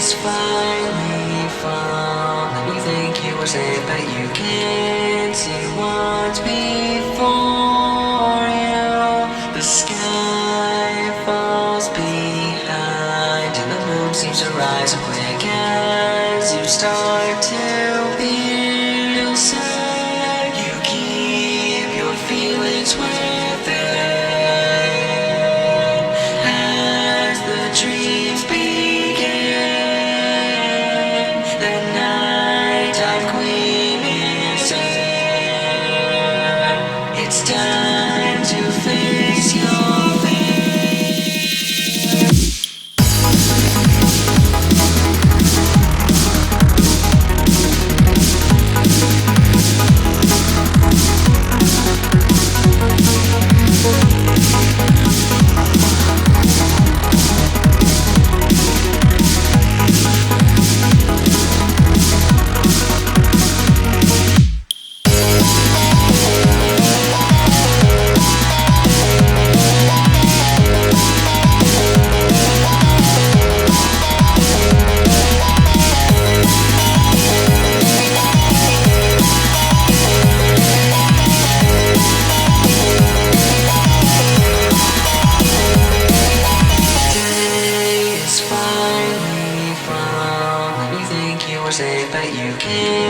is finally falling. You think you are safe, but you can't see what's before you. The sky falls behind, and the moon seems to rise up quick as you start to feel sad. You keep your feelings within as the dreams begin. The nighttime queen is here. It's time to face your safe, but you can't